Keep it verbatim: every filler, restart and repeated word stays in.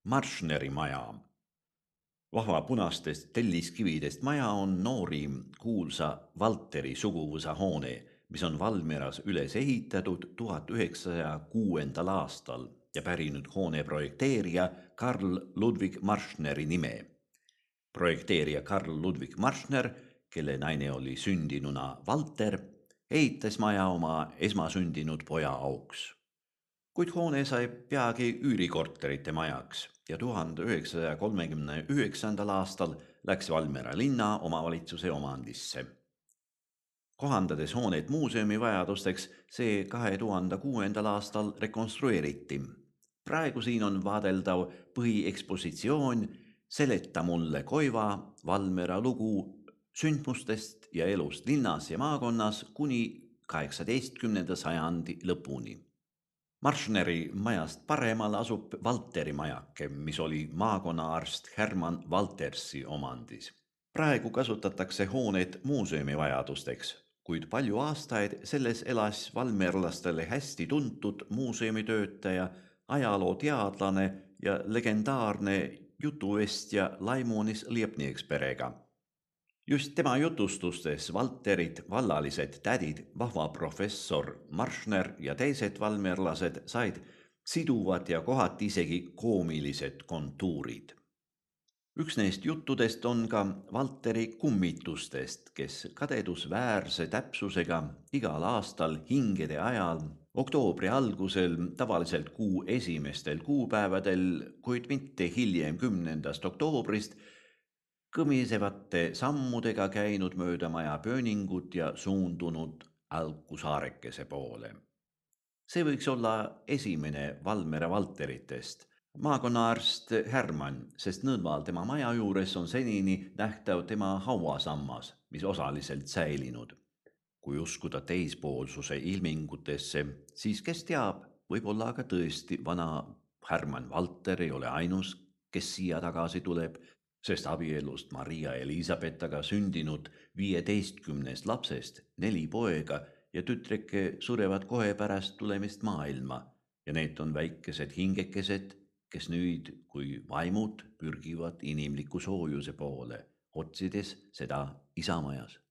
Marschneri maja. Vahva punastest telliskividest maja on noorim kuulsa Valteri suguvõsa hoone, mis on Valmieras üles ehitatud tuhat üheksasaja kuuendal aastal ja pärinud hoone projekteerija Karl Ludwig Marschneri nime. Projekteerija Karl Ludwig Marschner, kelle naine oli sündinuna Valter, ehitas maja oma esmasündinud poja auks. Kuid hoone sai peagi üürikorterite majaks ja tuhande üheksasaja kolmekümne üheksandal aastal läks Valmiera linna omavalitsuse omandisse. Kohandades hoonet muuseumi vajadusteks, see kahe tuhande kuuendal aastal rekonstrueeriti. Praegu siin on vaadeldav põhiekspositsioon Seleta mulle Koiva Valmiera lugu sündmustest ja elust linnas ja maakonnas kuni kaheksateistkümnenda sajandi lõpuni. Marschneri majast paremal asub Valteri majake, mis oli maakonnaarst Hermann Valtersi omandis. Praegu kasutatakse hoonet muuseumi vajadusteks, kuid palju aastaid selles elas valmierlastele hästi tuntud muuseumitöötaja, ajalooteadlane ja legendaarne jutuvestja Laimonis Liepnieks perega. Just tema jutustustes Valterid, vallalised tädid, vahva professor Marschner ja teised valmierlased said siduvad ja kohati isegi koomilised kontuurid. Üks neist juttudest on ka Valteri kummitustest, kes kadedusväärse täpsusega igal aastal hingede ajal, oktoobri algusel, tavaliselt kuu esimestel kuupäevadel, kuid mitte hiljem kümnendast oktoobrist, kõmisevate sammudega käinud mööda maja pööningut ja suundunud Alku saarekese poole. See võiks olla esimene Valmiera Valteritest, maakonnaarst Hermann, sest nõnval tema maja juures on senini nähtav tema hauasammas, mis osaliselt säilinud. Kui uskuda teispoolsuse ilmingutesse, siis kes teab, võib-olla aga tõesti vana Hermann Valter ei ole ainus, kes siia tagasi tuleb, sest abielust Maria Elisabettaga sündinud viieteistkümnest lapsest neli poega ja tütreke surevad kohe pärast tulemist maailma ja need on väikesed hingekesed, kes nüüd, kui vaimud pürgivad inimliku soojuse poole, otsides seda isamajas.